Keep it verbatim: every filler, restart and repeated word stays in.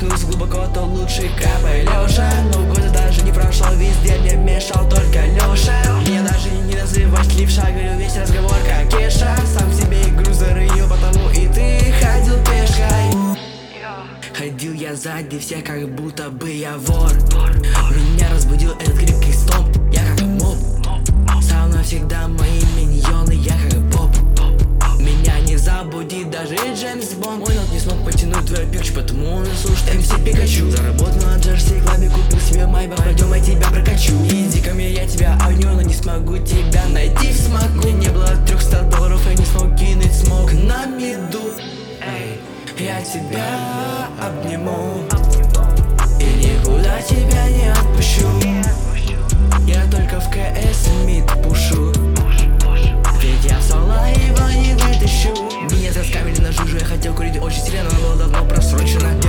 плюс глубоко, то лучше капай, Лёша. Но года даже не прошло, везде мне мешал только Лёша. Меня даже не называешь левша, говорю весь разговор как Кеша. Сам себе игру зарыю, потому и ты ходил пешкой. Ходил я сзади всех, как будто бы я вор. Меня разбудил этот крепкий стон, я как моб. Со мной всегда мои миньоны, я как Боб. Меня не забудит даже Джеймс Бонд. Мой нот не смог потянуть твою пикчу, потому он слушает эм си Пикачу. Заработал на Джерси клабе, купил себе майбах, пойдем я тебя прокачу. Иди ко мне, я тебя огню, но не смогу тебя найти в смоку. Мне не было трехсот долларов, я не смог кинуть смог на меду. Эй, я тебя обниму и никуда тебя не отпущу. Я только в КС мид пушу, ведь я в соло его не вытащу. Меня заскамили на жужу, я хотел курить очень сильно, но было давно просрочено.